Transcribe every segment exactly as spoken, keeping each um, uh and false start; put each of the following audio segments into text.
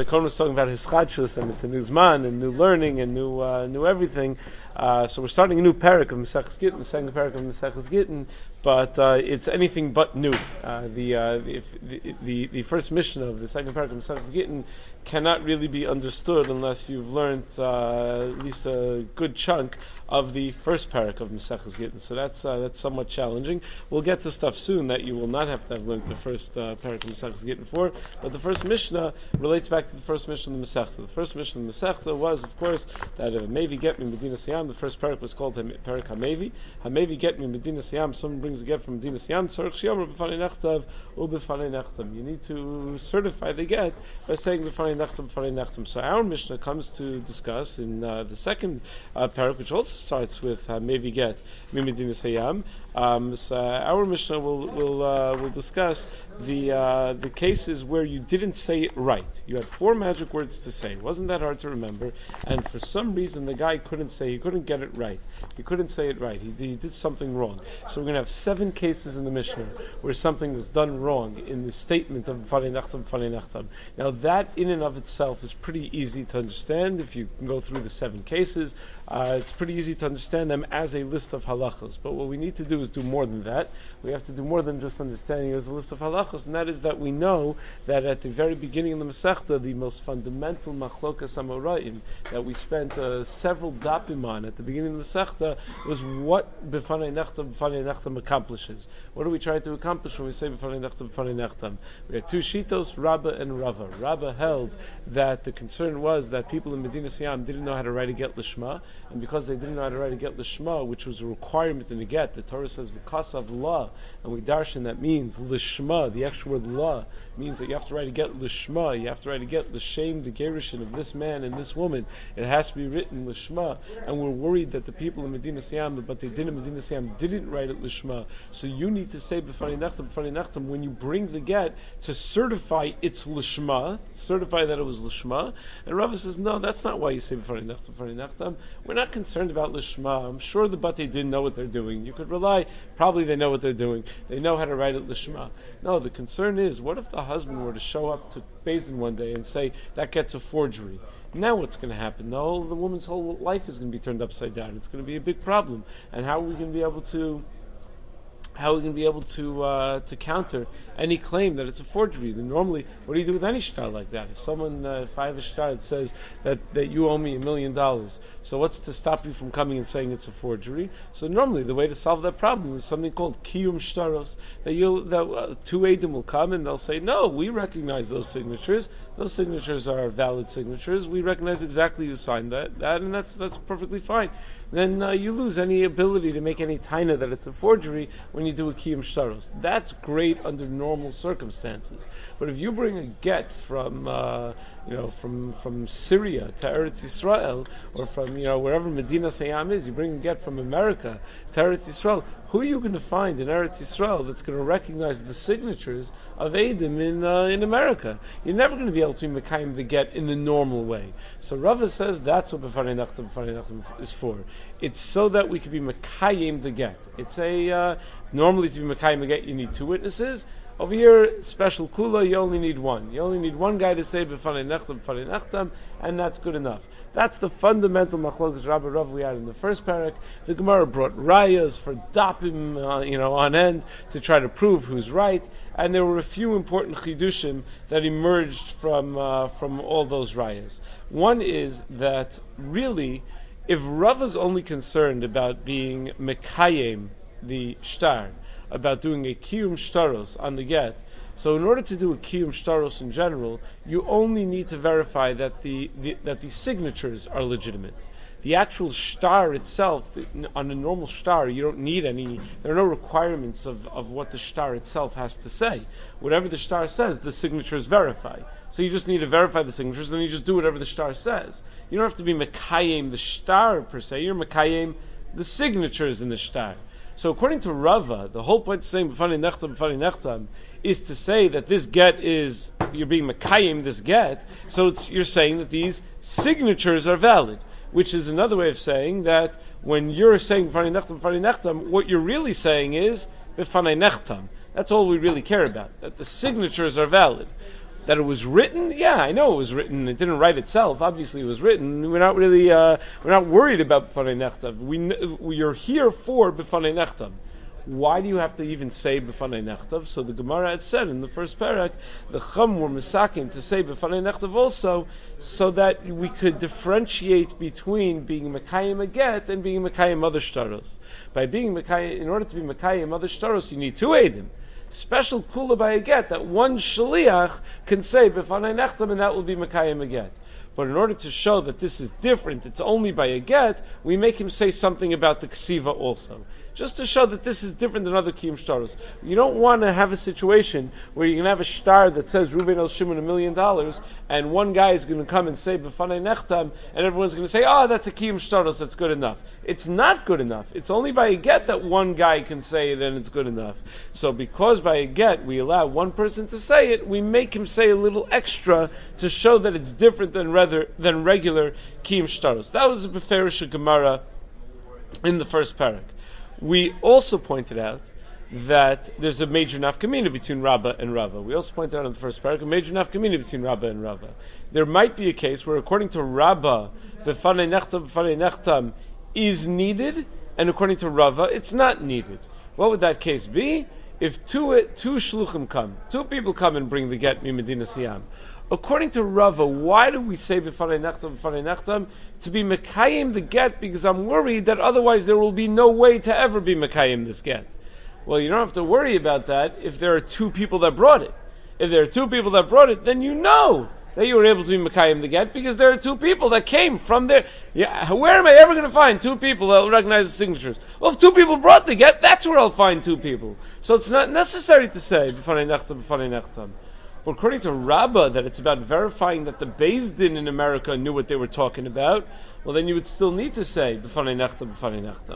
the Kohen was talking about his chadshus, and it's a new zman, and new learning, and new uh, new everything. Uh, so we're starting a new parak of Maseches Gittin, the second parak of Maseches Gittin, but uh, it's anything but new. Uh, the, uh, the, the, the the first mission of the second parak of Maseches Gittin cannot really be understood unless you've learned uh, at least a good chunk of the first parak of Maseches Gittin. So that's uh, that's somewhat challenging. We'll get to stuff soon that you will not have to have learned the first uh, parak of Maseches Gittin for. But the first Mishnah relates back to the first Mishnah of the Masechta. The first Mishnah of the Masechta was, of course, that if Mevi get me Medina Siyam, the first parak was called Parak HaMevi. HaMevi get me Medina Siyam. Someone brings a get from Medina Siyam. Tzarich Shiyamar b'fanei nechtav u'b'fanei nechtam. You need to certify the get by saying b'fanei nechtam b'fanei nechtam. So our Mishnah comes to discuss in uh, the second uh, parak, which also starts with uh, Mevi get mi Medina Siyam. Um, so our Mishnah will will uh, will discuss the uh, the cases where you didn't say it right. You had four magic words to say. It wasn't that hard to remember, and for some reason the guy couldn't say. He couldn't get it right. He couldn't say it right. He, he did something wrong. So we're going to have seven cases in the Mishnah where something was done wrong in the statement of B'fanei Nechtam, B'fanei Nechtam. Now that in and of itself is pretty easy to understand if you can go through the seven cases. Uh, it's pretty easy to understand them as a list of halachas. But what we need to do is do more than that. We have to do more than just understanding it as a list of halachas, and that is that we know that at the very beginning of the Masechta, the most fundamental machlokas amoraim that we spent uh, several dapim on at the beginning of the Masechta was what B'fanei Nechtam, B'fanei Nechtam accomplishes. What do we try to accomplish when we say B'fanei Nechtam, B'fanei Nechtam? We had two shitos, Rabbah and Rava. Rabbah held that the concern was that people in Medina Siyam didn't know how to write a get lishma, and because they didn't know how to write a get lishma, which was a requirement in a get, the Torah says v'kasav la, and we darshan that means lishma. The actual word la means that you have to write a get lishma. You have to write a get l'shem the gerushin of this man and this woman. It has to be written lishma, and we're worried that the people in Medina Siyam, but they didn't in Medina Siyam, didn't write it lishma. So you need to say b'fanei nechtam, b'fanei nechtam when you bring the get to certify it's lishma, certify that it was lishma. And Rava says, no, that's not why you say b'fanei nechtam, b'fanei nechtam. We're not concerned about lishma. I'm sure the Batei didn't know what they're doing. You could rely, probably they know what they're doing. They know how to write it lishma. No, the concern is, what if the husband were to show up to Beis Din one day and say, that gets a forgery? Now what's going to happen? The whole, the woman's whole life is going to be turned upside down. It's going to be a big problem. And how are we going to be able to how are we going to be able to uh, to counter any claim that it's a forgery? Then normally, what do you do with any shtar like that? If someone, uh, if I have a shtar that says that, that you owe me a million dollars, so what's to stop you from coming and saying it's a forgery? So normally, the way to solve that problem is something called kiyum shtaros. That you that uh, two edim will come and they'll say, no, we recognize those signatures. Those signatures are valid signatures. We recognize exactly who signed that, that, and that's that's perfectly fine. Then uh, you lose any ability to make any taina that it's a forgery when you do a kiyum shtaros. That's great under normal circumstances. But if you bring a get from uh, you know from from Syria to Eretz Yisrael, or from you know wherever Medina Siyam is, you bring a get from America to Eretz Yisrael, who are you going to find in Eretz Yisrael that's going to recognize the signatures of Edom in uh, in America? You're never going to be able to mekayim the get in the normal way. So Rava says that's what b'fanei nechtam, b'fanei nechtam is for. It's so that we can be mekayim the get. It's a uh, normally to be mekayim the get you need two witnesses. Over here, special kula, you only need one. You only need one guy to say b'fanei nechtam, b'fanei nechtam, and that's good enough. That's the fundamental machlokas Rabba Rav we had in the first parak. The Gemara brought rayas for dapim, uh, you know, on end to try to prove who's right, and there were a few important chidushim that emerged from uh, from all those rayas. One is that really, if Rav is only concerned about being mekayim the shtar, about doing a kiyum shtaros on the get, so in order to do a kiyum shtaros in general, you only need to verify that the, the that the signatures are legitimate. The actual shtar itself, on a normal shtar, you don't need any, there are no requirements of, of what the shtar itself has to say. Whatever the shtar says, the signatures verify. So you just need to verify the signatures, and you just do whatever the shtar says. You don't have to be mekayim the shtar per se, you're mekayim the signatures in the shtar. So according to Rava, the whole point of saying b'fanei nechtam, b'fanei nechtam is to say that this get is, you're being mekayim this get, so it's, you're saying that these signatures are valid, which is another way of saying that when you're saying b'fanei nechtam, b'fanei nechtam, what you're really saying is b'fanei nechtam. That's all we really care about, that the signatures are valid. That it was written, yeah, I know it was written. It didn't write itself. Obviously, it was written. We're not really, uh, we're not worried about b'fanei nechtav. We, we are here for b'fanei nechtav. Why do you have to even say b'fanei nechtav? So the Gemara had said in the first parak, the Chum were misakin to say b'fanei nechtav also, so that we could differentiate between being mekayim a get and being mekayim other shtaros. By being mekayim, in order to be mekayim other shtaros, you need two edim. Special kula by a get that one shaliach can say b'fanei nechtam, and that will be mekayim a get. But in order to show that this is different, it's only by a get, we make him say something about the ksiva also. Just to show that this is different than other kiyum shtaros. You don't want to have a situation where you can have a shtar that says Reuven El Shimon a million dollars, and one guy is going to come and say b'fanei nechtam, and everyone's going to say, oh, that's a kiyum shtaros, that's good enough. It's not good enough. It's only by a get that one guy can say it and it's good enough. So because by a get we allow one person to say it, we make him say a little extra to show that it's different than rather than regular kiyum shtaros. That was the Beferish Gemara in the first parak. We also pointed out that there's a major nafkamina between Rabbah and Rava. We also pointed out in the first parak a major nafkamina between Rabbah and Rava. There might be a case where, according to Rabbah, b'fanei nechtam, b'fanei nechtam is needed, and according to Rava, it's not needed. What would that case be? If two two shluchim come, two people come and bring the get mi Medina Siyam. According to Rava, why do we say b'fanei nechtam, b'fanei nechtam? To be mekayim the get, because I'm worried that otherwise there will be no way to ever be mekayim this get. Well, you don't have to worry about that if there are two people that brought it. If there are two people that brought it, then you know that you were able to be mekayim the get, because there are two people that came from there. Yeah, where am I ever going to find two people that will recognize the signatures? Well, if two people brought the get, that's where I'll find two people. So it's not necessary to say b'fanei nechtam, b'fanei nechtam. But according to Rabbah, that it's about verifying that the Beis Din in America knew what they were talking about, well, then you would still need to say b'fanei nechtam, b'fanei nechtam.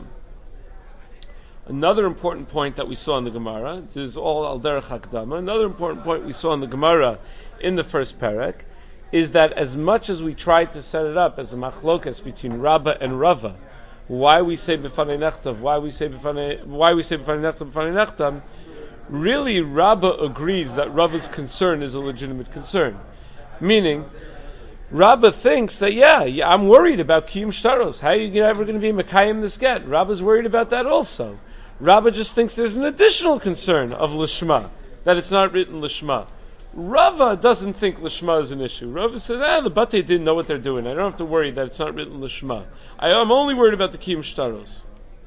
Another important point that we saw in the Gemara, this is all al derech hakdama, another important point we saw in the Gemara in the first parak, is that as much as we tried to set it up as a machlokas between Rabbah and Rava, why we say b'fanei nechtam, why we say b'fanei, why we say b'fanei nechtam, b'fanei nechtam, really, Rabbah agrees that Rava's concern is a legitimate concern. Meaning, Rabbah thinks that, yeah, yeah I'm worried about kiyum shtaros. How are you ever going to be mekayim this get? Rabbah's worried about that also. Rabbah just thinks there's an additional concern of lishma, that it's not written lishma. Rava doesn't think lishma is an issue. Rava says, ah, the Batei didn't know what they're doing. I don't have to worry that it's not written lishma. I, I'm only worried about the kiyum shtaros.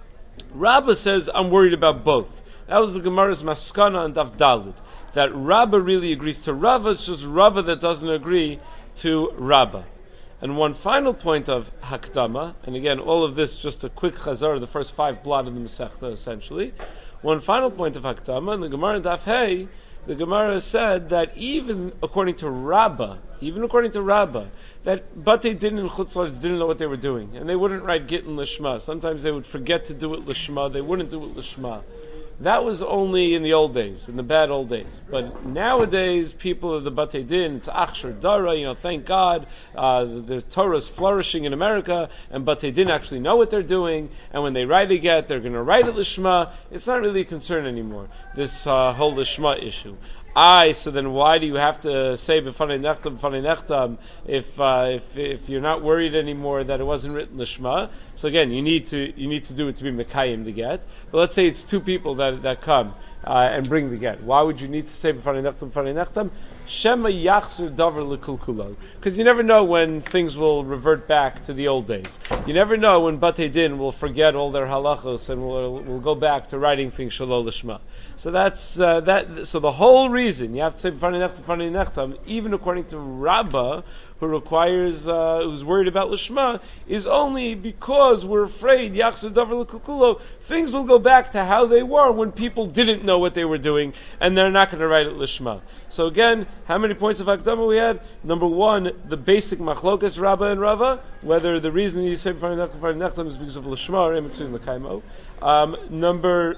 Rabbah says, I'm worried about both. That was the Gemara's Maskana and Daf Dalid. That Rabbah really agrees to Rava, it's just Rava that doesn't agree to Rabbah. And one final point of Hakdama, and again, all of this just a quick chazar, the first five blot in the Masechta essentially. One final point of Hakdama, in the Gemara in Daf Hey, the Gemara said that even according to Rabbah, even according to Rabbah, that Batei Din and Chutz La'aretz didn't know what they were doing, and they wouldn't write Gittin Lishma. Sometimes they would forget to do it Lishma, they wouldn't do it Lishma. That was only in the old days, in the bad old days. But nowadays, people of the Batei Din, it's Achshar Dara, you know, thank God, uh, the, the Torah is flourishing in America, and Batei Din actually know what they're doing, and when they write a get, they're going to write it Lishma. It's not really a concern anymore, this uh, whole Lishma issue. I, so then why do you have to say b'fanei nechtam, b'fanei nechtam if uh, if if you're not worried anymore that it wasn't written l'shma? So again, you need to you need to do it to be mekayim the get. But let's say it's two people that that come uh, and bring the get. Why would you need to say b'fanei nechtam, b'fanei nechtam? Shema yachzur davar l'kulkulo. Because you never know when things will revert back to the old days. You never know when Batei Din will forget all their halachos and will will go back to writing things shalol l'shma. So that's uh, that. So the whole reason you have to say b'fanei nechtam, b'fanei nechtam, even according to Rabbah, who requires, uh, who's worried about lishma, is only because we're afraid yachzur davar l'kulkulo. Things will go back to how they were when people didn't know what they were doing, and they're not going to write it lishma. So again, how many points of Hakdama we had? Number one, the basic machlokas Rabbah and Rava, whether the reason you say b'fanei nechtam, b'fanei nechtam is because of lishma or emetzuyin l'kaimo. Um, number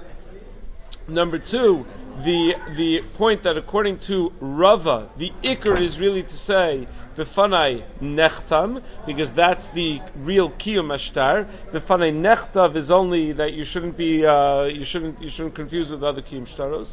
Number two, the the point that according to Rava, the ikar is really to say b'fanai nechtam, because that's the real kiyum ashtar. B'fanai nechtav is only that you shouldn't be uh, you shouldn't you shouldn't confuse with other kiyum shtaros.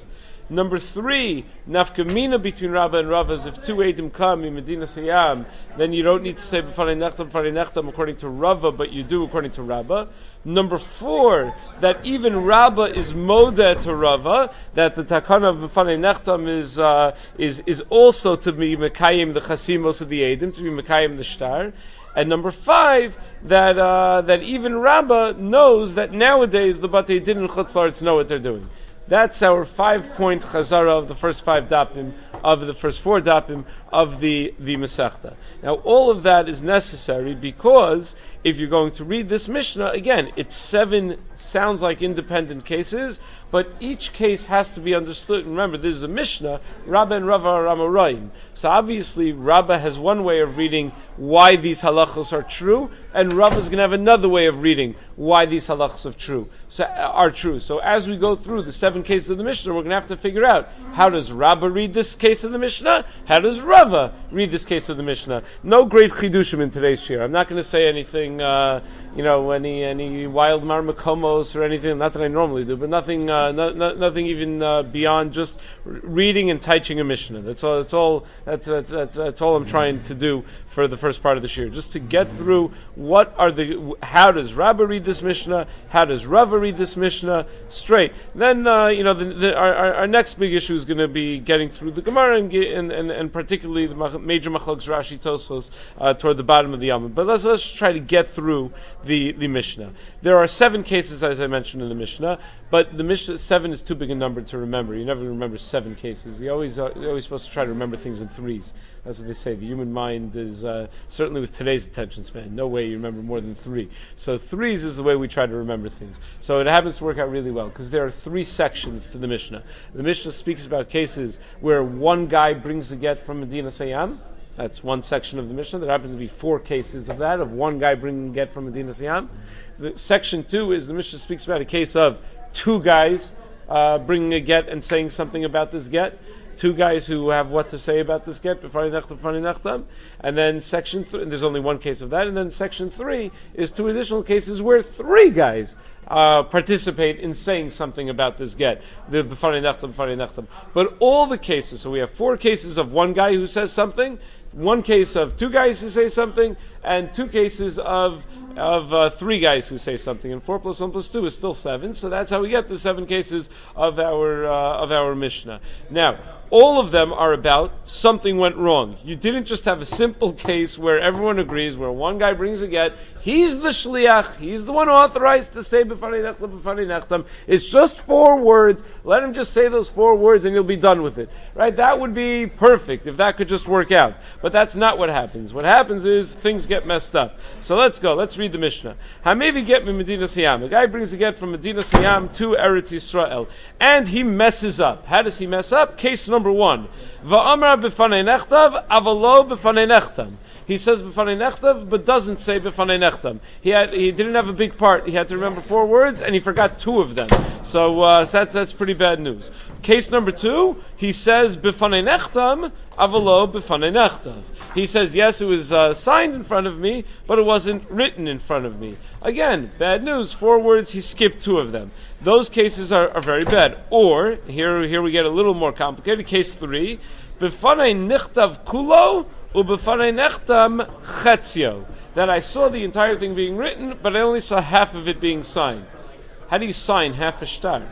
Number three, nafkamina between Rabba and Rava is if two Eidim come in Medina Siyam, then you don't need to say B'fanei Nechtam, B'fanei Nechtam according to Rava, but you do according to Rabba. Number four, that even Rabba is modeh to Rava, that the takana of B'fanei Nechtam is uh, is is also to be Mekayim the Chasimos of the Eidim, to be Mekayim the Shtar. And number five, that uh, that even Rabba knows that nowadays the Batei Din and Chutz La'aretz know what they're doing. That's our five-point chazara of the first five dapim, of the first four dapim of the, the Masechta. Now, all of that is necessary because if you're going to read this Mishnah, again, it's seven, sounds like independent cases, but each case has to be understood. Remember, this is a Mishnah, Rabba and Rava are Amoraim. So obviously, Rabba has one way of reading why these halachos are true, and Rava is going to have another way of reading why these halachos are true. So, are true. So as we go through the seven cases of the Mishnah, we're going to have to figure out, how does Rabba read this case of the Mishnah? How does Rava read this case of the Mishnah? No great chidushim in today's shir. I'm not going to say anything, uh, you know, any any wild marmakomos or anything, not that I normally do, but nothing uh, no, no, nothing even uh, beyond just reading and teaching a Mishnah. That's all, that's all, that's, that's, that's, that's all I'm trying to do for the first part of the shir, just to get through what are the, how does Rabba read this Mishnah, how does Rava read this Mishnah, straight. Then, uh, you know, the, the, our, our next big issue is going to be getting through the Gemara and, and, and, and particularly the major machlokes Rashi Tosfos uh, toward the bottom of the Yamim. But let's let's try to get through the, the Mishnah. There are seven cases, as I mentioned in the Mishnah, but the Mishnah, seven is too big a number to remember. You never remember seven cases. You always, uh, you're always supposed to try to remember things in threes. That's what they say. The human mind is, uh, certainly with today's attention span, no way you remember more than three. So threes is the way we try to remember things. So it happens to work out really well, because there are three sections to the Mishnah. The Mishnah speaks about cases where one guy brings the get from Medina Sayyam. That's one section of the Mishnah. There happen to be four cases of that, of one guy bringing get from Medina Sayyam. The, section two is the Mishnah speaks about a case of two guys uh, bringing a get and saying something about this get. Two guys who have what to say about this get, b'fanei nechtam, b'fanei nechtam. And then section three, and there's only one case of that. And then section three is two additional cases where three guys uh, participate in saying something about this get, the b'fanei nechtam, b'fanei nechtam. But all the cases, so we have four cases of one guy who says something, one case of two guys who say something, and two cases of of uh, three guys who say something. And four plus one plus two is still seven. So that's how we get the seven cases of our uh, of our Mishnah. Now, all of them are about something went wrong. You didn't just have a simple case where everyone agrees, where one guy brings a get, he's the shliach, he's the one authorized to say b'fanei nechtam, b'fanei nechtam. It's just four words. Let him just say those four words and you'll be done with it. Right? That would be perfect if that could just work out. But that's not what happens. What happens is things get messed up. So let's go. Let's read the Mishnah. Hamevi get from Medina Sayyam. A guy brings a get from Medina Sayyam to Eretz Yisrael, and he messes up. How does he mess up? Case number one. Va'amar b'fanei nechtav, avalo b'fanei nechtam. He says b'fanei nechtav, but doesn't say b'fanei nechtam. He had, he didn't have a big part. He had to remember four words, and he forgot two of them. So, uh, so that's that's pretty bad news. Case number two. He says b'fanei nechtam, avalo b'fanei nechtav. He says, yes, it was uh, signed in front of me, but it wasn't written in front of me. Again, bad news. Four words, he skipped two of them. Those cases are, are very bad. Or, here here we get a little more complicated. Case three, b'fanei nichtav kulo, u b'fanei nechtam chetzio. That I saw the entire thing being written, but I only saw half of it being signed. How do you sign half a shtar?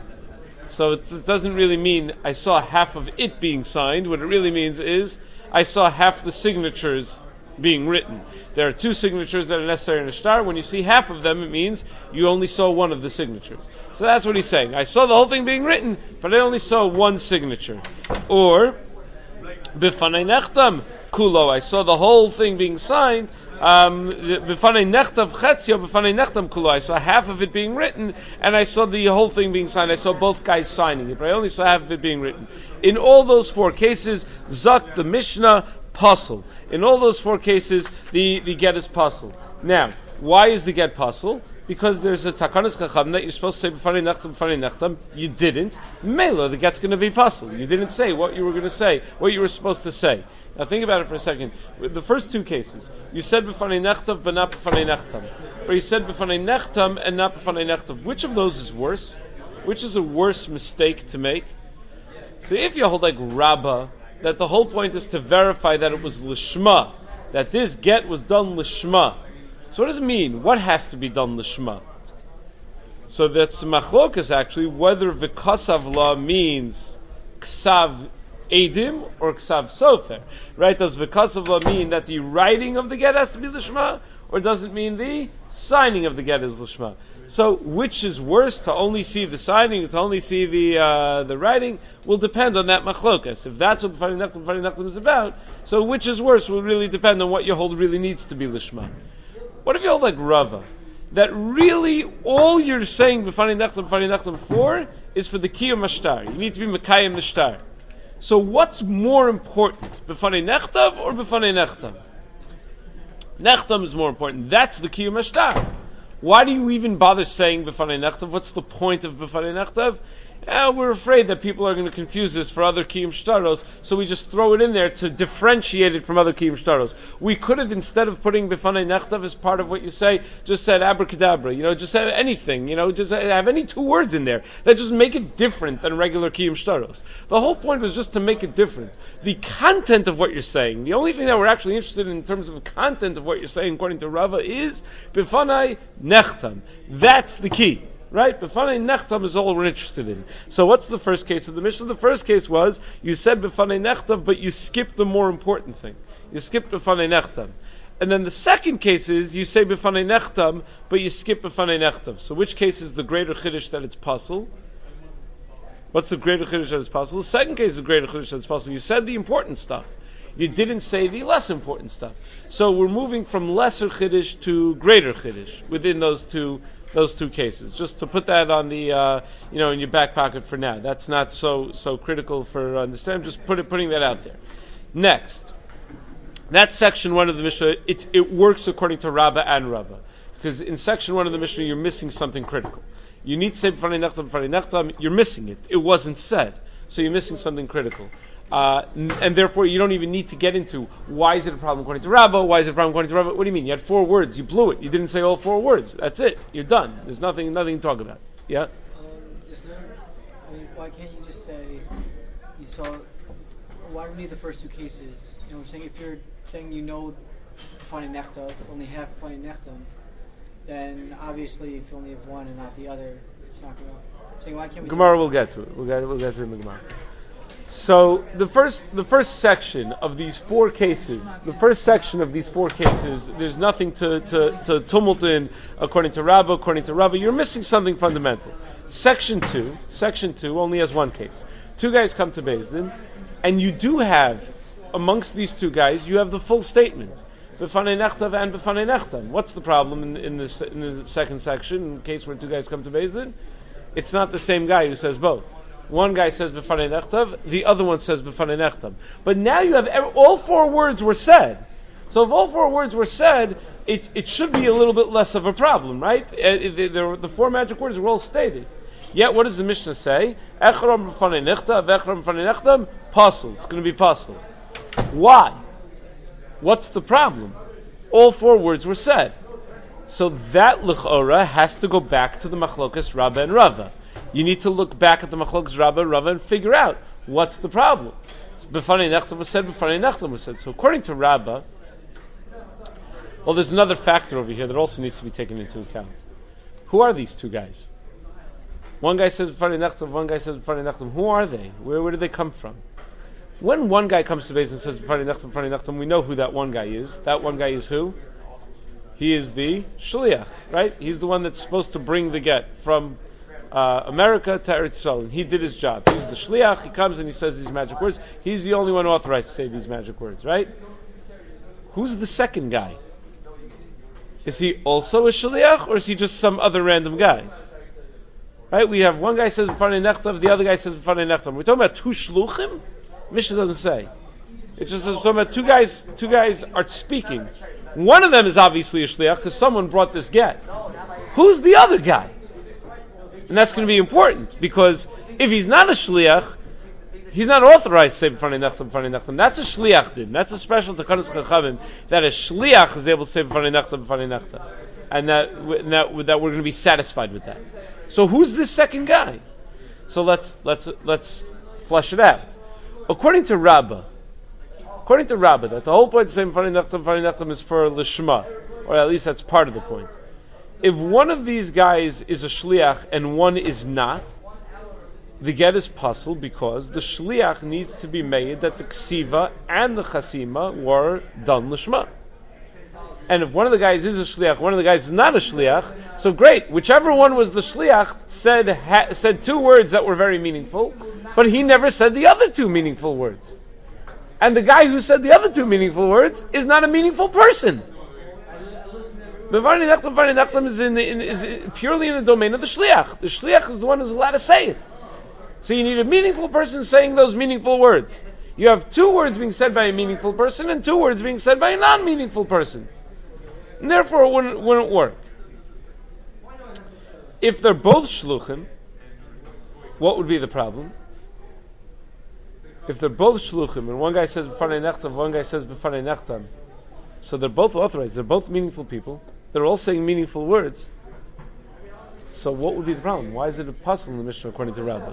So it, it doesn't really mean I saw half of it being signed. What it really means is I saw half the signatures being written. There are two signatures that are necessary in a shtar. When you see half of them, it means you only saw one of the signatures. So that's what he's saying. I saw the whole thing being written, but I only saw one signature. Or, b'fanei nechtam kulo, I saw the whole thing being signed. Um, b'fanei nechtav chetzio, b'fanei nechtam kulo, I saw half of it being written, and I saw the whole thing being signed. I saw both guys signing it, but I only saw half of it being written. In all those four cases, Zak the Mishnah, puzzle. In all those four cases, the, the get is puzzle. Now, why is the get puzzle? Because there's a takanas chacham that you're supposed to say b'fanei nechtam, b'fanei nechtam. You didn't. Mela, the get's going to be puzzle. You didn't say what you were going to say, what you were supposed to say. Now think about it for a second. With the first two cases, you said b'fanei nechtav, but not b'fanei nechtam. Or you said b'fanei nechtam and not b'fanei nechtav. Which of those is worse? Which is a worse mistake to make? So if you hold like Rabbah, that the whole point is to verify that it was lishma, that this get was done lishma. So what does it mean? What has to be done lishma? So that's machlokas actually, whether v'kasav la means ksav edim or ksav sofer. Right? Does v'kasav la mean that the writing of the get has to be lishma, or does it mean the signing of the get is lishma? So which is worse, to only see the signing, to only see the uh, the writing, will depend on that machlokas. If that's what B'fanei Nechtam, B'fanei Nechtam is about, so which is worse will really depend on what you hold really needs to be lishma. What if you hold like Rava? That really all you're saying B'fanei Nechtam, B'fanei Nechtam for is for the kiyum mashtar. You need to be mekayim mashtar. So what's more important, B'fanei Nechtam or B'fanei Nechtam? Nechtam is more important. That's the kiyum mashtar. Why do you even bother saying B'fanei Nechtav? What's the point of B'fanei Nechtav? Eh, we're afraid that people are going to confuse this for other Kiyum Shtaros, so we just throw it in there to differentiate it from other Kiyum Shtaros. We could have, instead of putting B'fanei Nechtav as part of what you say, just said abracadabra, you know, just said anything, you know, just have any two words in there that just make it different than regular Kiyum Shtaros. The whole point was just to make it different. The content of what you're saying, the only thing that we're actually interested in in terms of the content of what you're saying, according to Rava, is B'fanei Nechtam. That's the key. Right? B'fanei Nechtam is all we're interested in. So what's the first case of the Mishnah? The first case was, you said B'fanei Nechtam, but you skipped the more important thing. You skipped B'fanei Nechtam. And then the second case is, you say B'fanei Nechtam, but you skip B'fanei Nechtam. So which case is the greater chiddush that it's puzzle? What's the greater chiddush that it's puzzle? The second case is the greater chiddush that it's puzzle. You said the important stuff. You didn't say the less important stuff. So we're moving from lesser chiddush to greater chiddush within those two Those two cases, just to put that on the, uh, you know, in your back pocket for now. That's not so so critical for understanding. Just put it, putting that out there. Next, that's section one of the Mishnah. It's, it works according to Rabbah and Rabbah, because in section one of the Mishnah you're missing something critical. You need to say B'fanei Nechtam, B'fanei Nechtam. You're missing it. It wasn't said, so you're missing something critical. Uh, and therefore, you don't even need to get into why is it a problem according to Rabbah, why is it a problem according to Rabbah. What do you mean? You had four words, you blew it. You didn't say all four words. That's it. You're done. There's nothing, nothing to talk about. Yeah. Um, is there? I mean, why can't you just say you saw? Why do we need the first two cases? You know, what I'm saying, if you're saying you know B'fanei Nechtam, only half B'fanei Nechtam, then obviously if you only have one and not the other, it's not going to. Saying why can't we? Gemara will get to it. We'll get, we'll get to it in the Gemara. So the first the first section of these four cases, the first section of these four cases, there's nothing to, to, to tumult in according to Rabbah, according to Rabbah. You're missing something fundamental. Section two, section two only has one case. Two guys come to Beis Din, and you do have, amongst these two guys, you have the full statement. B'fanei Nechtav and B'fanei Nechtam. What's the problem in, in, this, in the second section, in case where two guys come to Beis Din? It's not the same guy who says both. One guy says B'fanei Nechtav, the other one says B'fanei Nechtam. But now you have every, all four words were said. So if all four words were said, it, it should be a little bit less of a problem, right? Uh, the, the, the four magic words were all stated. Yet what does the Mishnah say? Echram B'fanei Nechtav, Echram B'fanei Nechtam, puzzle. It's going to be puzzle. Why? What's the problem? All four words were said. So that l'chora has to go back to the machlokas Rabbah and Rava. You need to look back at the machlokas Rabbah and Rava and figure out what's the problem. B'fanei Nechtam was said, B'fanei Nechtam was said. So according to Rabbah, well, there's another factor over here that also needs to be taken into account. Who are these two guys? One guy says B'fanei Nechtam, one guy says B'fanei Nechtam. Who are they? Where, where did they come from? When one guy comes to base and says B'fanei Nechtam, B'fanei Nechtam, we know who that one guy is. That one guy is who? He is the shliach, right? He's the one that's supposed to bring the get from Uh, America to Eretz Yisrael, and he did his job. He's the shliach. He comes and he says these magic words. He's the only one authorized to say these magic words, right? Who's the second guy? Is he also a shliach, or is he just some other random guy? Right? We have one guy says B'fanei Nechtav, the other guy says B'fanei Nechtav. We're talking about two shluchim. Mishnah doesn't say. It just says talking about two guys. Two guys are speaking. One of them is obviously a shliach because someone brought this get. Who's the other guy? And that's going to be important, because if he's not a shliach, he's not authorized to say B'fanei Nechtam, B'fanei Nechtam. That's a shliach din. That's a special takanas chachamim that a shliach is able to say B'fanei Nechtam, B'fanei Nechtam, and that, and that that we're going to be satisfied with that. So who's this second guy? So let's let's let's flesh it out. According to Rabbah, according to Rabbah, that the whole point of saying B'fanei Nechtam, B'fanei Nechtam is for Lishma, or at least that's part of the point. If one of these guys is a shliach and one is not, the get is puzzle because the shliach needs to be made that the ksiva and the chasima were done lishma. And if one of the guys is a shliach, one of the guys is not a shliach, so great. Whichever one was the shliach said ha, said two words that were very meaningful, but he never said the other two meaningful words. And the guy who said the other two meaningful words is not a meaningful person. B'fanei Nechtam, B'fanei Nechtam is, in the, in, is purely in the domain of the shliach. The shliach is the one who's allowed to say it. So you need a meaningful person saying those meaningful words. You have two words being said by a meaningful person and two words being said by a non-meaningful person. And therefore it wouldn't, wouldn't work. If they're both shluchim, what would be the problem? If they're both shluchim and one guy says B'fanei Nechtam, one guy says B'fanei Nechtam, so they're both authorized, they're both meaningful people, they're all saying meaningful words, so what would be the problem? Why is it a puzzle in the Mishnah according to Rabbah?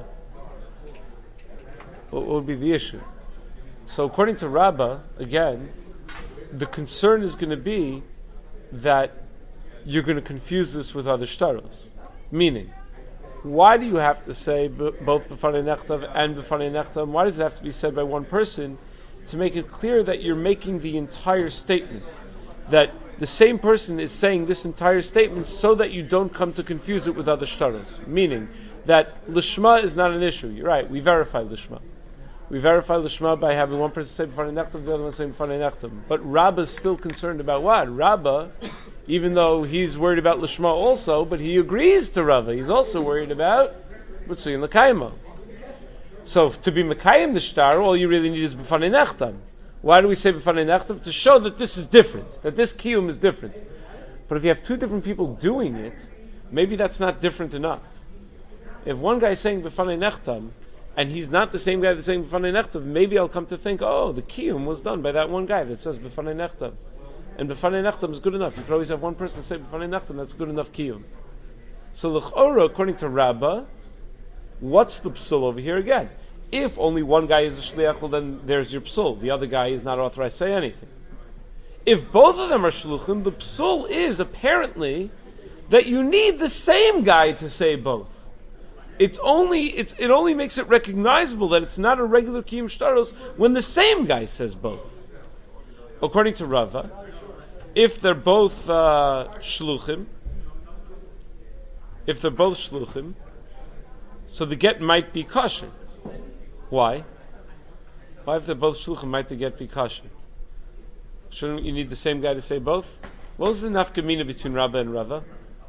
What would be the issue? So according to Rabbah, again, the concern is going to be that you're going to confuse this with other shtaros. Meaning, why do you have to say b- both B'fanei Nechtam and B'fanei Nechtam? Why does it have to be said by one person to make it clear that you're making the entire statement? That the same person is saying this entire statement so that you don't come to confuse it with other shtaros. Meaning, that Lishma is not an issue. You're right, we verify Lishma. We verify Lishma by having one person say B'fanei Nechtam, the other one say B'fanei Nechtam. But Rabbah is still concerned about what? Rabbah, even though he's worried about Lishma also, but he agrees to Rabbah. He's also worried about Mitzuyin L'Kaimo. So to be Mekayim the Shtar, all you really need is B'fanei Nechtam. Why do we say B'fanei Nechtam? To show that this is different, that this Kiyum is different. But if you have two different people doing it, maybe that's not different enough. If one guy is saying B'fanei Nechtam, and he's not the same guy that's saying B'fanei Nechtam, maybe I'll come to think, oh, the Kiyum was done by that one guy that says B'fanei Nechtam. And B'fanei Nechtam is good enough. You could always have one person say B'fanei Nechtam, that's good enough Kiyum. So L'chora, according to Rabbah, what's the psul over here again? If only one guy is a shliach, well then there's your psul. The other guy is not authorized to say anything. If both of them are shluchim, the psul is apparently that you need the same guy to say both. It's only it's it only makes it recognizable that it's not a regular kiyum shtaros when the same guy says both. According to Rava, if they're both uh, shluchim, if they're both shluchim, so the get might be kosher. Why? Why if they're both shluchim might the get be kosher? Shouldn't you need the same guy to say both? What was the nafkamina between Rabbah and Rava?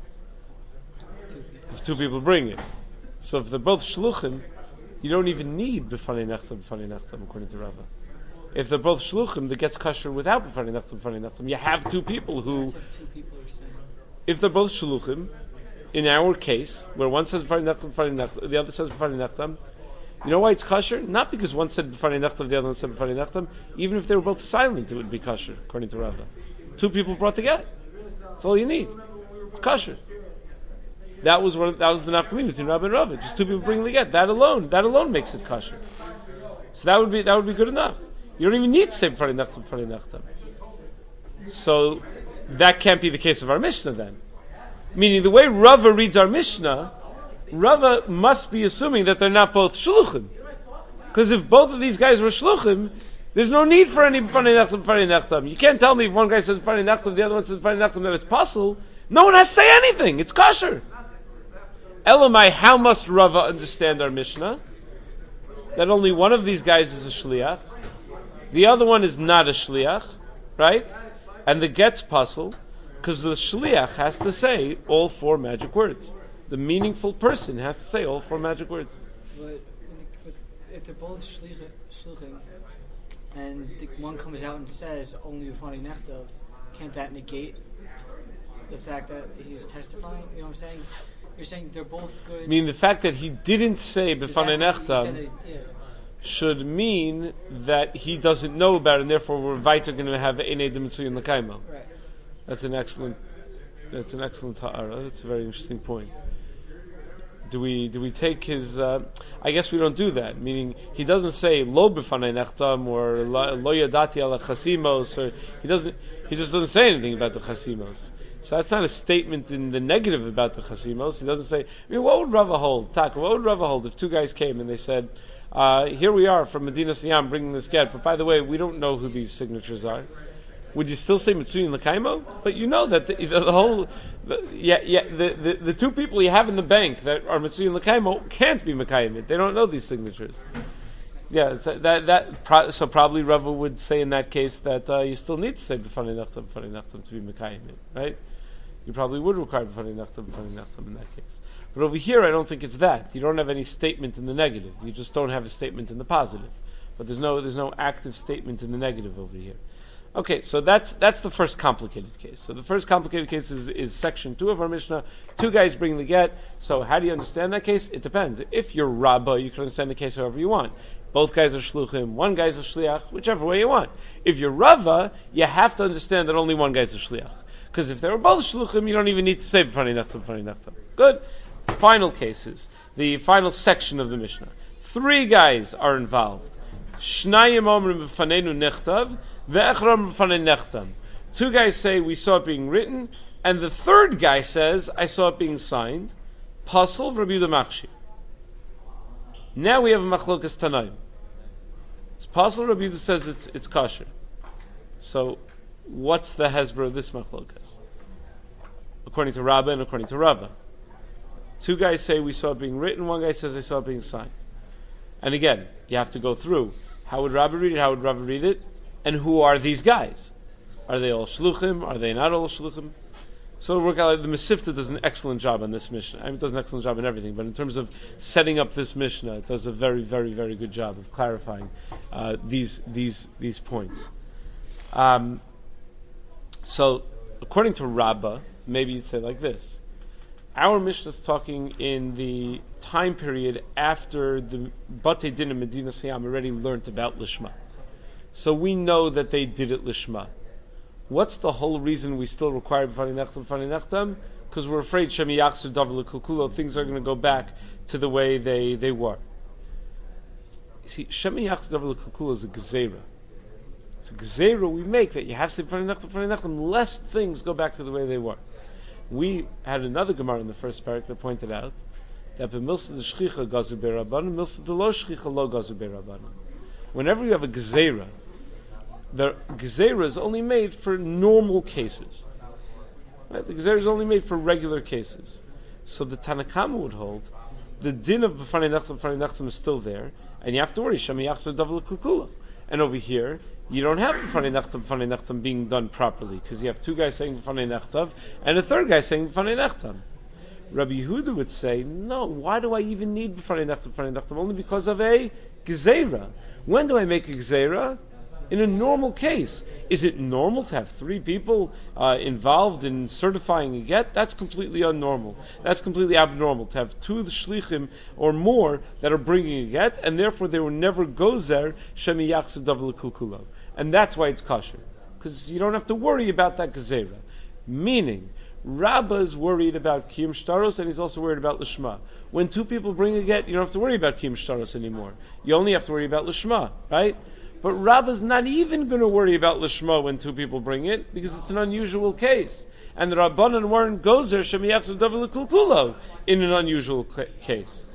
If two people bring it. So if they're both shluchim, you don't even need B'fanei Nechtam, B'fanei Nechtam, according to Rava. If they're both shluchim, that gets kosher without B'fanei Nechtam, B'fanei Nechtam. You have two people who, if they're both shluchim, in our case, where one says B'fanei Nechtam, B'fanei Nechtam, the other says B'fanei Nechtam, you know why it's kosher? Not because one said B'fanei Nechtam, the other one said B'fanei Nechtam. Even if they were both silent, it would be kosher, according to Rava. Two people brought the get. That's all you need. It's kosher. That was one. Of, that was the nafkamina between Rabbah and Rava. Just two people bringing the get. That alone, that alone makes it kosher. So that would be that would be good enough. You don't even need to say B'fanei Nechtam, B'fanei Nechtam. So that can't be the case of our Mishnah then. Meaning the way Rava reads our Mishnah, Rava must be assuming that they're not both shluchim. Because if both of these guys were shluchim, there's no need for any B'fanei Nechtam, B'fanei Nechtam. You can't tell me if one guy says B'fanei Nechtam, the other one says B'fanei Nechtam, that it's possible. No one has to say anything. It's kosher. Elamai, how must Rava understand our Mishnah? That only one of these guys is a shliach, the other one is not a shliach, right? And the get's puzzle, because the shliach has to say all four magic words. The meaningful person has to say all four magic words. But if they're both shluchim, and the one comes out and says only B'fanei Nechtam, can't that negate the fact that he's testifying? You know what I'm saying? You're saying they're both good. I mean, the fact that he didn't say B'fanei Nechtam yeah. should mean that he doesn't know about it, and therefore we're weiter going to have Einei D'Mitzuyin L'Kaimo. Right. That's an excellent. That's an excellent ha'ara. That's a very interesting point. do we do we take his? Uh, I guess we don't do that. Meaning, he doesn't say lo b'fanei nechtam or lo yadati ala chasimos, or he doesn't. He just doesn't say anything about the chasimos. So that's not a statement in the negative about the chasimos. He doesn't say. I mean, what would Rava hold? Taka, what would Rava hold if two guys came and they said, uh, "Here we are from Medina Siyam bringing this get, but by the way, we don't know who these signatures are." Would you still say Mitsuyin L'Kaimo? But you know that the, the, the whole, the, yeah, yeah, the, the, the two people you have in the bank that are Mitsuyin L'Kaimo can't be Mekayim. They don't know these signatures. Yeah, it's a, that that pro, so probably Rava would say in that case that uh, you still need to say B'fanei Nachtam, B'fanei Nachtam to be Mekayim, right? You probably would require B'fanei Nachtam, B'fanei Nachtam in that case. But over here, I don't think it's that. You don't have any statement in the negative. You just don't have a statement in the positive. But there's no there's no active statement in the negative over here. Okay, so that's that's the first complicated case. So the first complicated case is, is section two of our Mishnah. Two guys bring the get. So how do you understand that case? It depends. If you're Rabbah, you can understand the case however you want. Both guys are shluchim, one guy's a shliach, whichever way you want. If you're Rava, you have to understand that only one guy's a shliach. Because if they were both shluchim, you don't even need to say b'fanei nachtam, b'fanei nachtam. Good. Final cases. The final section of the Mishnah. Three guys are involved. Shnayim omrim b'faneinu nechtav. Two guys say we saw it being written, and the third guy says I saw it being signed. Pasal Rabbi Yehuda Machshir. Now we have a machlokas tanaim. It's Pasal. Rabbi Yehuda says it's it's kosher. So, what's the hezbollah of this machlokas? According to Rabbah and according to Rava, two guys say we saw it being written. One guy says I saw it being signed. And again, you have to go through. How would Rabbah read it? How would Rava read it? And who are these guys? Are they all shluchim? Are they not all shluchim? So work out. The Mesivta does an excellent job on this Mishnah. I mean, it does an excellent job in everything, but in terms of setting up this Mishnah, it does a very, very, very good job of clarifying uh, these these these points. Um, so, according to Rabbah, maybe you'd say like this: our Mishnah is talking in the time period after the Batei Din in Medina Siyam already learned about Lishma. So we know that they did it lishma. What's the whole reason we still require b'fanei nachtam, b'fanei nachtam? Because we're afraid shemi yachzer davar l'kulkulo, things are going to go back to the way they, they were. You see, shemi yachzer davar l'kulkulo is a gzeira. It's a gzeira we make that you have to say b'fanei nachtam, b'fanei nachtam, lest things go back to the way they were. We had another Gemara in the first parak that pointed out that b'milsa de shchicha gazu be'rabbanim, milsa de lo shchicha lo gazu be'rabbanim. Whenever you have a gzeira, the gzeira is only made for normal cases. Right? The gzeira is only made for regular cases. So the Tanakama would hold the din of b'fanei nachtam, b'fanei nachtam is still there, and you have to worry shemi yachzer davar l'kulkulo. And over here, you don't have b'fanei nachtam, b'fanei nachtam being done properly because you have two guys saying b'fanei nachtam and a third guy saying b'fanei nachtam. Rabbi Yehuda would say, no, why do I even need b'fanei nachtam, b'fanei nachtam? Only because of a gzeira. When do I make a gzeira? In a normal case. Is it normal to have three people uh, involved in certifying a get? That's completely unnormal. That's completely abnormal to have two shlichim or more that are bringing a get, and therefore they will never go there shemi yachzer davar l'kulkulo. And that's why it's kosher. Because you don't have to worry about that gzeira. Meaning, Rabbah is worried about kiyum shtaros, and he's also worried about lishma. When two people bring a get, you don't have to worry about kiyum shtaros anymore. You only have to worry about lishma, right? But Rabbah's not even going to worry about lishma when two people bring it, because it's an unusual case. And the Rabbanan weren't gozer shemi yachzer davar l'kulkulo in an unusual case.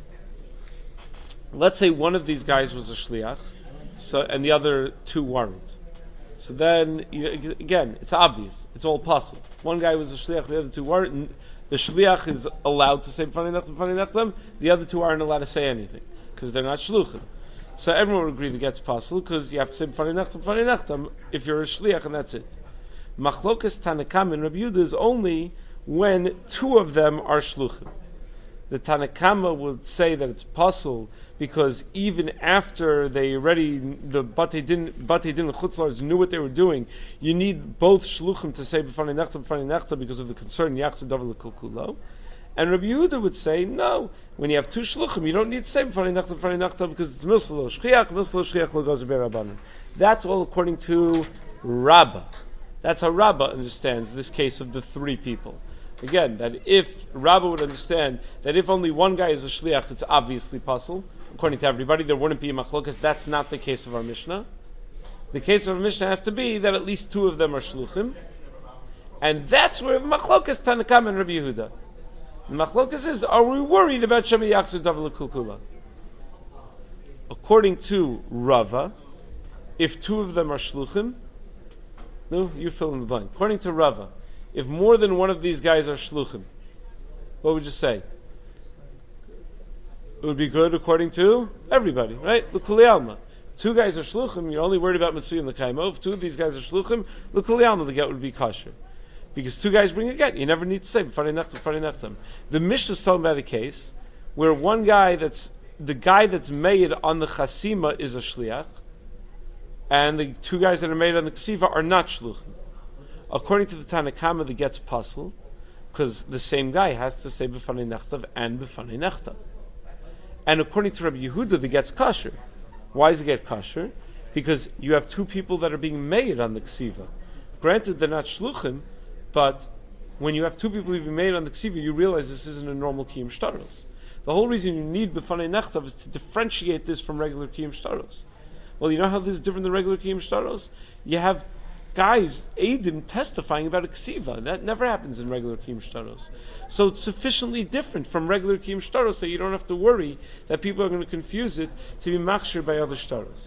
Let's say one of these guys was a shliach, so and the other two weren't. So then, again, it's obvious. It's all possible. One guy was a shliach, the other two weren't. The shliach is allowed to say b'fanei nachtam, b'fanei nachtam. The other two aren't allowed to say anything because they're not shluchim. So everyone would agree that gets possible because you have to say b'fanei nachtam, b'fanei nachtam if you're a shliach, and that's it. Machlokas Tanakam and Rabbi Yehuda is only when two of them are shluchim. The Tanakama would say that it's possible because even after they already, the Batei Din, Batei Din and Chutzlars knew what they were doing, you need both shluchim to say b'fanei nachtam, b'fanei nachtam because of the concern yachzer davar l'kulkulo. And Rabbi Yehuda would say, no, when you have two shluchim, you don't need to say b'fanei nachtam, b'fanei nachtam because it's milsa lo shchiach, milsa lo shchiach lo gazer be'rabbanan. That's all according to Rabbah. That's how Rabbah understands this case of the three people. Again, that if Rabbah would understand that if only one guy is a shliach, it's obviously possible. According to everybody, there wouldn't be a machlokas. That's not the case of our Mishnah. The case of our Mishnah has to be that at least two of them are shluchim, and that's where the machlokas Tanakam and Rabbi Yehuda. The machlokas is: are we worried about Shemi Yachzor Davar L'Kulkula? According to Rava, if two of them are shluchim, no, you fill in the blank. According to Rava, if more than one of these guys are shluchim, what would you say? It would be good according to everybody, right? L'Kuli Alma. Two guys are shluchim, you're only worried about Mitzvah and L'Kaimo. If two of these guys are shluchim, L'Kuli Alma, the get would be kosher. Because two guys bring a get, you never need to say B'farei Nechtam, B'farei Nechtam. The Mishnah is talking about a case where one guy that's the guy that's made on the chasima is a shliach, and the two guys that are made on the ksiva are not shluchim. According to the Tanakama, the get's puzzle, because the same guy has to say B'farei Nechtav and B'farei Nechtav. And according to Rabbi Yehuda, the get's kosher. Why is the get kosher? Because you have two people that are being made on the ksiva. Granted, they're not shluchim, but when you have two people being made on the ksiva, you realize this isn't a normal kiyum shtaros. The whole reason you need B'fanei Nechtav is to differentiate this from regular kiyum shtaros. Well, you know how this is different than regular kiyum shtaros? You have guys, Eidim, testifying about a ksiva. That never happens in regular kiyum shtaros. So it's sufficiently different from regular kiyum shtaros so you don't have to worry that people are going to confuse it to be machshir by other shtaros.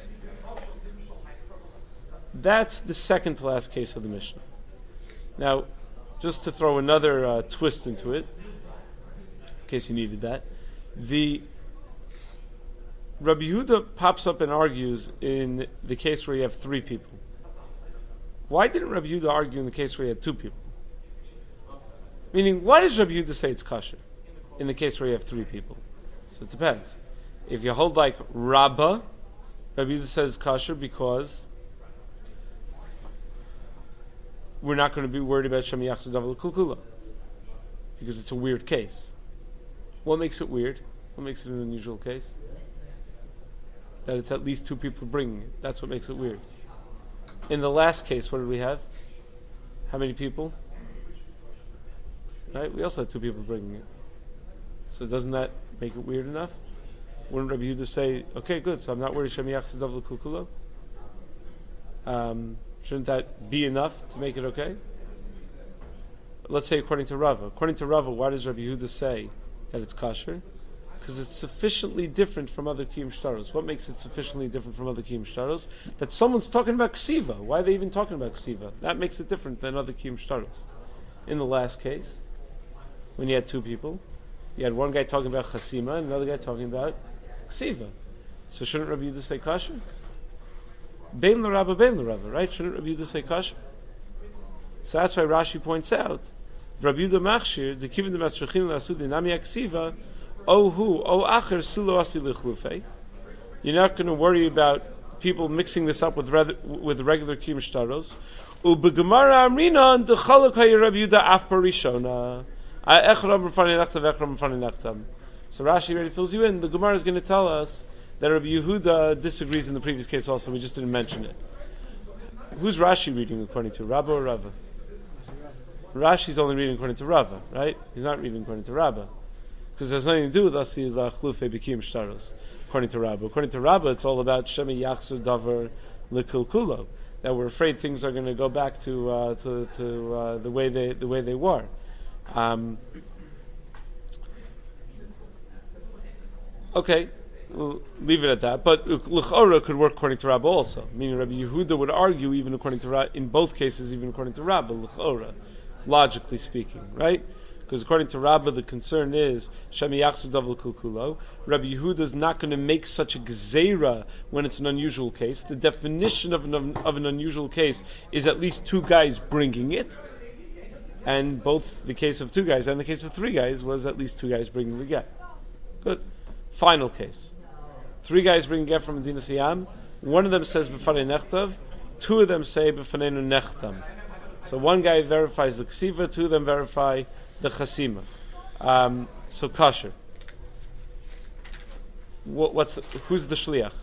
That's the second to last case of the Mishnah. Now, just to throw another uh, twist into it, in case you needed that, the Rabbi Yehuda pops up and argues in the case where you have three people. Why didn't Rabbi Yehuda argue in the case where you had two people? Meaning, why does Rabbi Yehuda say it's kosher in the case where you have three people? So it depends. If you hold like Rabbah, Rabbi Yehuda says kosher because we're not going to be worried about Shemi Yachzor Davar L'Kulkula because it's a weird case. What makes it weird? What makes it an unusual case? That it's at least two people bringing it. That's what makes it weird. In the last case, what did we have? How many people? Right? We also had two people bringing it. So doesn't that make it weird enough? Wouldn't Rabbi Yehuda say, okay, good, so I'm not worried Shemi Yachzor Davar L'Kulkula? Um... Shouldn't that be enough to make it okay? Let's say according to Rava. According to Rava, why does Rabbi Yehuda say that it's kosher? Because it's sufficiently different from other kiyum shtaros. What makes it sufficiently different from other kiyum shtaros? That someone's talking about ksiva. Why are they even talking about ksiva? That makes it different than other kiyum shtaros. In the last case, when you had two people, you had one guy talking about chasima and another guy talking about ksiva. So shouldn't Rabbi Yehuda say kosher? Bein l'Rabba, bein l'Rabba, right? Shouldn't Rabbi Yehuda say kosher? So that's why Rashi points out, Rabbi Yehuda machshir, the kivin the matzrachin l'asud nami aksiva, oh hu, oh acher sulo asi lichlufei. You're not going to worry about people mixing this up with re- with regular kiyum shtaros. Ubegemara amrinan dechaluk hay Rabbi Yehuda af parishona. Echram b'fanei nechtav, echram b'fanei nechtam. So Rashi already fills you in. The Gemara is going to tell us that Rabbi Yehuda disagrees in the previous case also. We just didn't mention it. Who's Rashi reading according to? Rabba or Rava? Rashi's only reading according to Rava, right? He's not reading according to Rabba. Because there's nothing to do with us, he's Chlufe B'kiyum Shtaros, according to Rabba. According to Rabba, it's all about Shemi Yachzor Davar L'Kulkulo, that we're afraid things are going to go back to uh, to, to uh, the way they the way they were. Um, okay. We'll leave it at that. But l'chora could work according to Rabba also. Meaning Rabbi Yehuda would argue even according to Rabba, in both cases, even according to Rabba, l'chora, logically speaking, right? Because according to Rabba, the concern is Shemi Yachzor Davar L'Kulkulo. Rabbi Yehuda is not going to make such a gzeira when it's an unusual case. The definition of an of an unusual case is at least two guys bringing it, and both the case of two guys and the case of three guys was at least two guys bringing the get. Good. Final case. Three guys bring get from Medina Siyam. One of them says B'fanei Nechtav. Two of them say B'faneinu Nechtam. So one guy verifies the ksiva. Two of them verify the chasima. Um, so kosher. What, what's the, who's the shliach?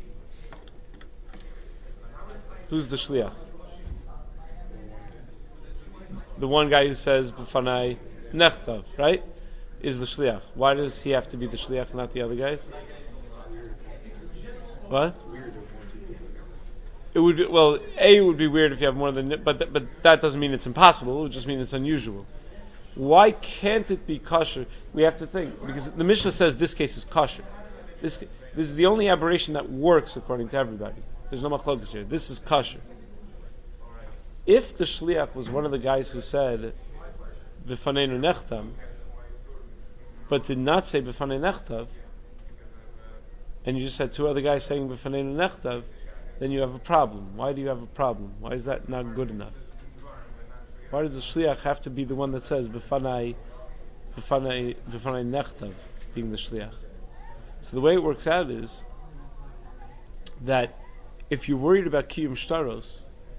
Who's the shliach? The one guy who says B'fanei nechtav, right? Is the shliach. Why does he have to be the shliach, not the other guys? What? It would be, well, A, it would be weird if you have more than, but th- but that doesn't mean it's impossible. It would just mean it's unusual. Why can't it be kosher? We have to think, because the Mishnah says this case is kosher. This this is the only aberration that works according to everybody. There's no machlokas here. This is kosher. If the shliach was one of the guys who said b'faneinu nechtam, but did not say b'fanei nechtav, and you just had two other guys saying b'faneinu nechtav, then you have a problem. Why do you have a problem? Why is that not good enough? Why does the shliach have to be the one that says b'fanei b'fanei b'fanei nechtav, being the shliach? So the way it works out is that if you're worried about kiyum shtaros,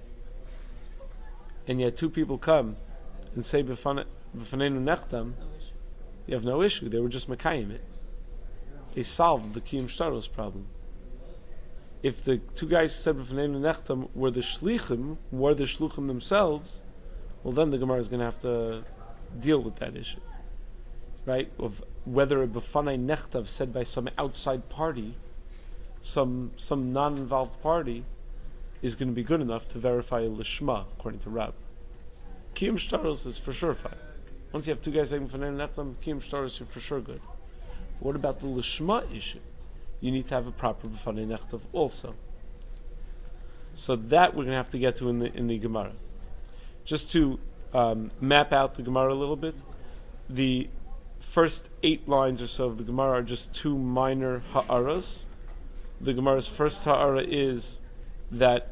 and yet two people come and say b'faneinu nechtam, you have no issue. They were just mekayim it. They solved the kiyum shtaros problem. If the two guys who said b'faneinu nechtam were the shlichim, were the shluchim themselves, well then the Gemara is going to have to deal with that issue, right? Of whether a b'fanei nechtav said by some outside party, some some non-involved party, is going to be good enough to verify a lishma, according to Rab. Kiyum shtaros is for sure fine. Once you have two guys saying b'fanei nechtam, kiyum shtaros are for sure good. But what about the lishma issue? You need to have a proper b'fanei nechtav also. So that we're going to have to get to in the in the Gemara. Just to um, map out the Gemara a little bit, the first eight lines or so of the Gemara are just two minor ha'aras. The Gemara's first ha'ara is that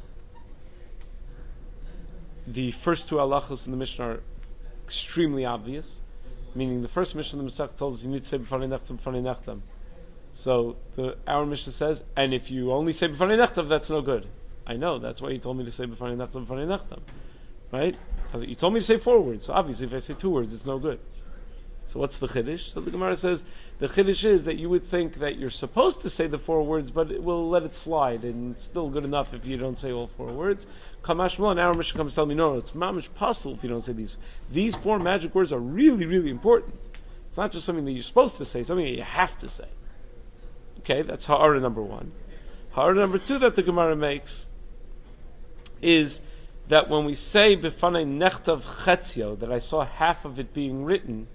the first two halachos in the Mishnah are extremely obvious, meaning the first Mishnah in the Masech tells us you need to say b'fanei nechtam, b'fanei nechtam. So the our Mishnah says, and if you only say b'fanei nechtam, that's no good. I know, that's why you told me to say b'fanei nechtam, b'fanei nechtam. Right? You told me to say four words, so obviously if I say two words, it's no good. So what's the chiddush? So the Gemara says, the chiddush is that you would think that you're supposed to say the four words, but it will let it slide, and it's still good enough if you don't say all four words. Kamashma, and our Mishnah comes to tell me, no, no, it's mamish pasul if you don't say these. These four magic words are really, really important. It's not just something that you're supposed to say, something that you have to say. Okay, that's ha'ara number one. Ha'ara number two that the Gemara makes is that when we say b'fanei nechtav chetzio, that I saw half of it being written,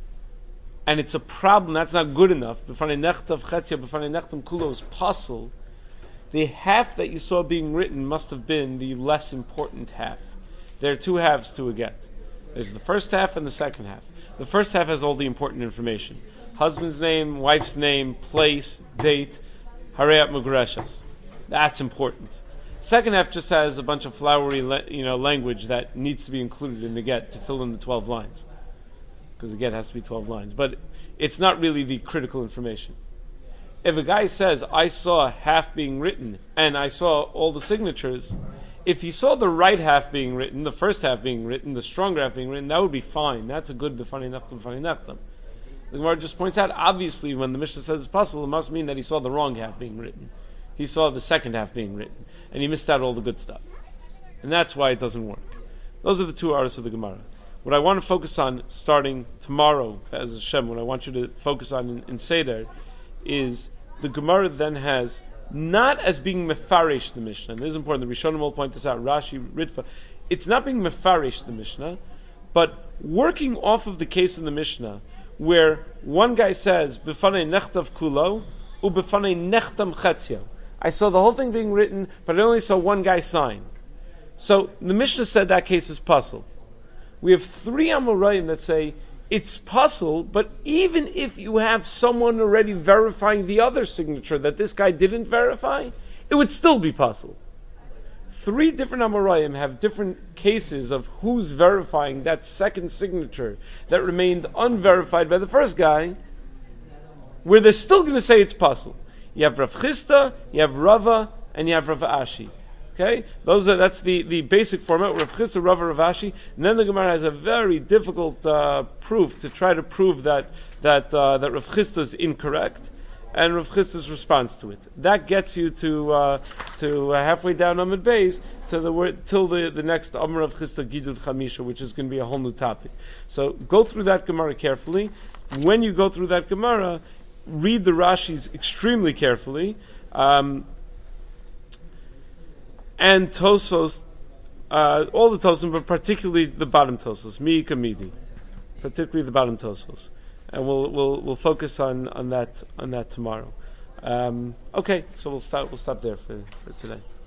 and it's a problem, that's not good enough, b'fanei nechtav chetzio, b'fanei nechtam kulo is pasul, the half that you saw being written must have been the less important half. There are two halves to a get. There's the first half and the second half. The first half has all the important information. Husband's name, wife's name, place, date, harayat mugreshas. That's important. Second half just has a bunch of flowery, you know, language that needs to be included in the get to fill in the twelve lines, because the get has to be twelve lines. But it's not really the critical information. If a guy says, "I saw half being written and I saw all the signatures," if he saw the right half being written, the first half being written, the stronger half being written, that would be fine. That's a good b'fanei nechtam, b'fanei nechtam. The Gemara just points out, obviously, when the Mishnah says it's possible, it must mean that he saw the wrong half being written. He saw the second half being written, and he missed out all the good stuff. And that's why it doesn't work. Those are the two artists of the Gemara. What I want to focus on starting tomorrow, as Hashem, what I want you to focus on in, in Seder, is the Gemara then has, not as being mefarish the Mishnah, and this is important, the Rishonim will point this out, Rashi, Ritva, it's not being mefarish the Mishnah, but working off of the case in the Mishnah, where one guy says, b'fanei nechtav kulo, u b'fanei nechtam chetzio. I saw the whole thing being written, but I only saw one guy sign. So the Mishnah said that case is puzzle. We have three Amoraim that say it's puzzle, but even if you have someone already verifying the other signature that this guy didn't verify, it would still be puzzle. Three different Amoraim have different cases of who's verifying that second signature that remained unverified by the first guy, where they're still going to say it's puzzle. You have Rav Chisda, you have Rava, and you have Rav Ashi. Okay, those are that's the, the basic format. Rav Chisda, Rava, Rav Ashi, and then the Gemara has a very difficult uh, proof to try to prove that that uh, that Rav Chisda is incorrect, and Rav Chisda's response to it. That gets you to uh, to uh, halfway down Amud Beis to the word till the, the next Amar Rav Chisda Gidud Chamisha, which is going to be a whole new topic. So go through that Gemara carefully. When you go through that Gemara, read the Rashis extremely carefully, um, and Tosfos, uh, all the Tosfos, but particularly the bottom Tosfos, Mi Kamidi, particularly the bottom Tosfos. And we'll we'll we'll focus on, on that on that tomorrow. Um, okay, so we'll stop we'll stop there for, for today.